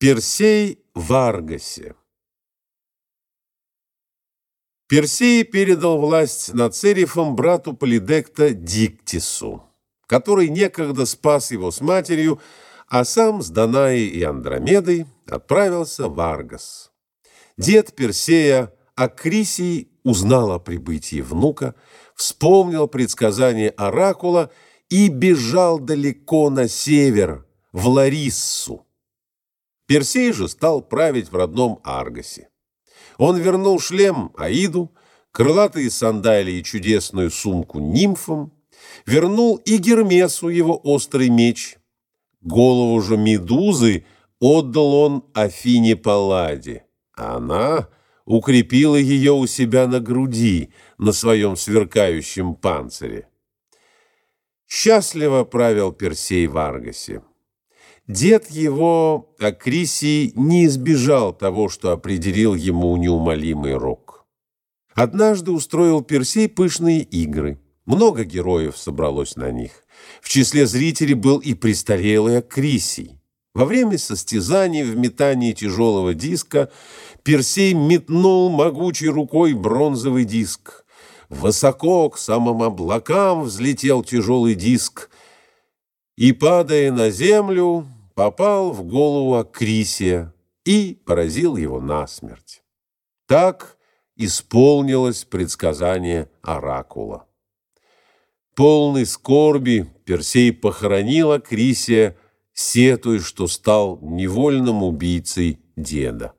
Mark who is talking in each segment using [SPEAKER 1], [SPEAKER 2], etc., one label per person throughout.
[SPEAKER 1] Персей в Аргосе. Персей передал власть над Церифом брату Полидекта Диктису, который некогда спас его с матерью, а сам с Данаей и Андромедой отправился в Аргос. Дед Персея Акрисий узнал о прибытии внука, вспомнил предсказание оракула и бежал далеко на север, в Лариссу. Персей же стал править в родном Аргосе. Он вернул шлем Аиду, крылатые сандалии и чудесную сумку нимфам, вернул и Гермесу его острый меч. Голову же Медузы отдал он Афине Палладе, а она укрепила ее у себя на груди, на своем сверкающем панцире. Счастливо правил Персей в Аргосе. Дед его, Акрисий, не избежал того, что определил ему неумолимый рок. Однажды устроил Персей пышные игры. Много героев собралось на них. В числе зрителей был и престарелый Акрисий. Во время состязаний в метании тяжелого диска Персей метнул могучей рукой бронзовый диск. Высоко к самым облакам взлетел тяжелый диск и, падая на землю, попал в голову Акрисия и поразил его насмерть. Так исполнилось предсказание оракула. Полный скорби Персей похоронил Акрисия, сетуя, что стал невольным убийцей деда.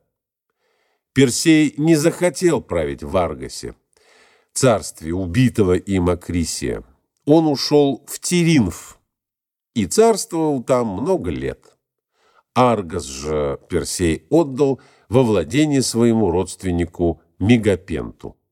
[SPEAKER 1] Персей не захотел править в Аргосе, царстве убитого им Акрисия. Он ушел в Теринф и царствовал там много лет. Аргос же Персей отдал во владение своему родственнику Мегапенту.